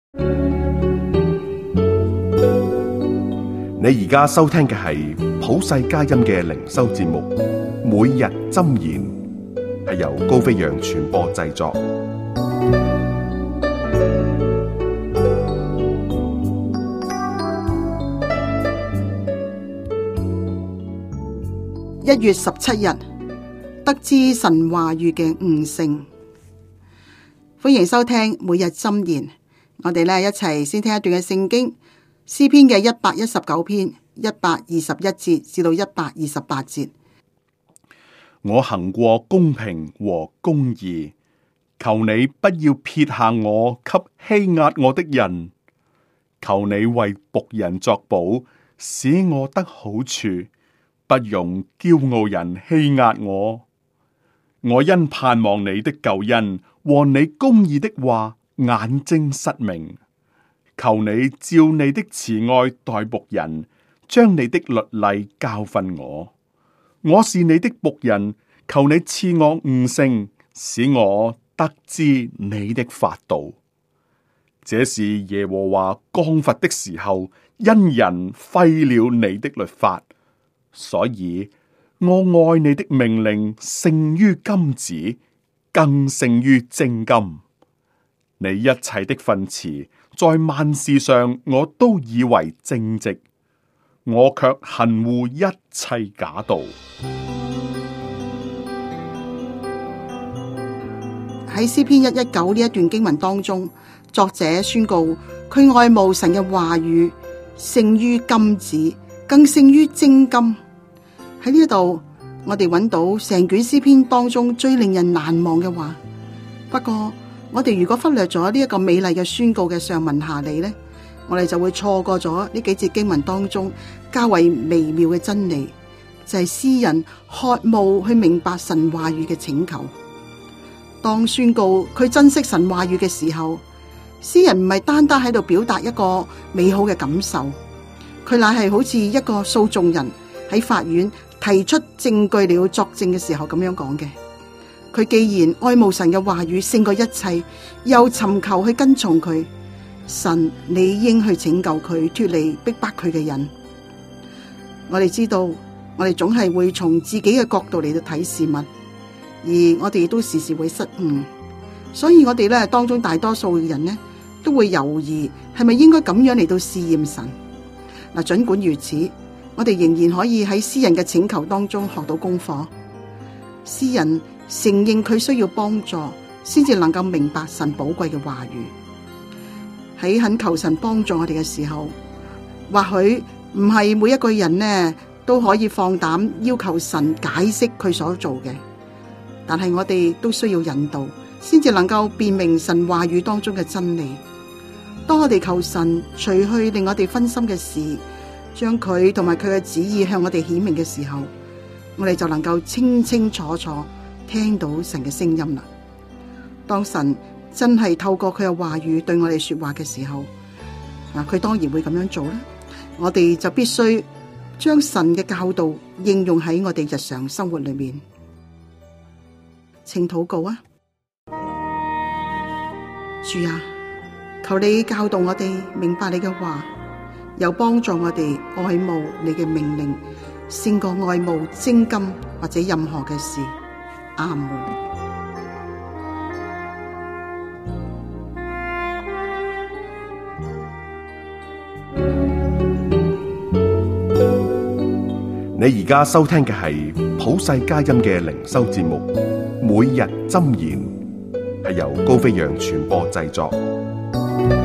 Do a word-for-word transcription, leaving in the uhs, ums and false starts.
你而家收聽嘅係普世佳音嘅靈修節目，每日箴言，係由高飛揚傳播製作。 一月十七日，得知神話語嘅悟性。歡迎收聽每日箴言。我哋咧一齊先聽一段嘅聖經，詩篇嘅一百一十九篇一百二十一節至到一百二十八節。 我行過公平和公義，求你不要撇下我給欺壓我的人。求你為僕人作保，使我得好處，不容驕傲人欺壓我。我因盼望你的救恩和你公義的話，眼睛失明。求你照你的慈愛待僕人，將你的律例教訓我。我是你的僕人，求你賜我悟性，使我得知你的法度。這是耶和華降罰的時候，因人廢了你的律法。所以我愛你的命令勝於金子，更勝於精金。你一切的訓詞，在萬事上我都以為正直，我卻恨惡一切假道。 喺詩篇一一九呢一段經文當中，作者宣告佢愛慕神嘅話語，勝於金子，更勝於精金。喺呢度，我哋揾到成卷詩篇當中最令人難忘嘅話。不過，我哋如果忽略咗呢一個美麗嘅宣告嘅上文下理呢，我哋就會錯過咗呢幾節經文當中較為微妙嘅真理，就係詩人渴慕去明白神話語嘅請求。當宣告佢珍惜神話語嘅時候，詩人唔係單單喺度表達一個美好嘅感受，佢乃係好似一個訴訟人喺法院提出證據嚟作證嘅時候咁樣講嘅。佢既然愛慕神嘅話語勝過一切，又尋求去跟從佢，神理應去拯救佢脫離逼迫佢嘅人。我哋知道，我哋總係會從自己嘅角度嚟到睇事物，而我哋亦都時時會失誤，所以我哋咧當中大多數嘅人呢都會猶豫係咪應該咁樣嚟到試驗神。嗱，盡管如此，我哋仍然可以喺詩人嘅請求當中學到功課。詩人承認佢需要幫助，先至能夠明白神寶貴嘅話語。喺懇求神幫助我哋嘅時候，或許唔係每一個人呢都可以放膽要求神解釋佢所做嘅，但係我哋都需要引導，先至能夠辨明神話語當中嘅真理。當我哋求神除去令我哋分心嘅事，將佢同埋佢嘅旨意向我哋顯明嘅時候，我哋就能夠清清楚楚聽到神嘅聲音啦。當神真係透過佢嘅話語對我哋說話嘅時候，嗱，佢當然會咁樣做啦。我哋就必須將神嘅教導應用喺我哋日常生活裏面。請禱告啊！主啊，求你教導我哋明白你嘅話，又幫助我哋愛慕你嘅命令，勝過愛慕精金或者任何嘅事。阿門。 你而家收聽嘅係普世佳音嘅靈修節目，每日箴言，係由高飛揚傳播製作。